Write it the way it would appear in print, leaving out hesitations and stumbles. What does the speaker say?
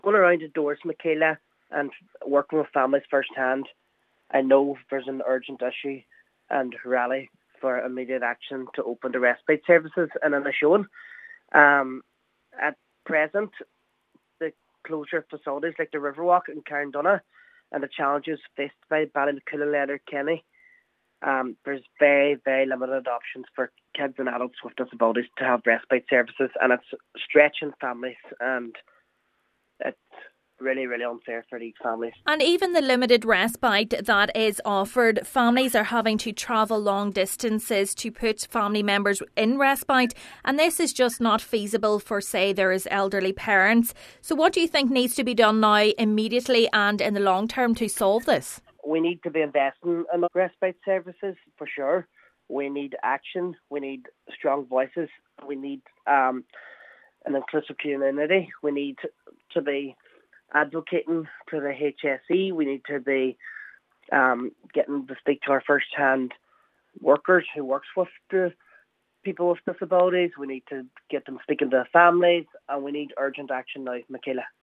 Going around the doors, Michaela, and working with families firsthand, I know there's an urgent issue and rally for immediate action to open the respite services in Inishowen. At present, the closure of facilities like the Riverwalk in Carndonagh and the challenges faced by Ballymacoola, Letterkenny, there's very, very limited options for kids and adults with disabilities to have respite services, and it's stretching families, and it's really, really unfair for these families. And even the limited respite that is offered, families are having to travel long distances to put family members in respite, and this is just not feasible for, say, there's elderly parents. So what do you think needs to be done now immediately and in the long term to solve this? We need to be investing in respite services for sure. We need action. We need strong voices. We need an inclusive community. We need to be advocating to the HSE. We need to be getting to speak to our first-hand workers who works with the people with disabilities. We need to get them speaking to families, and we need urgent action now, Michaela.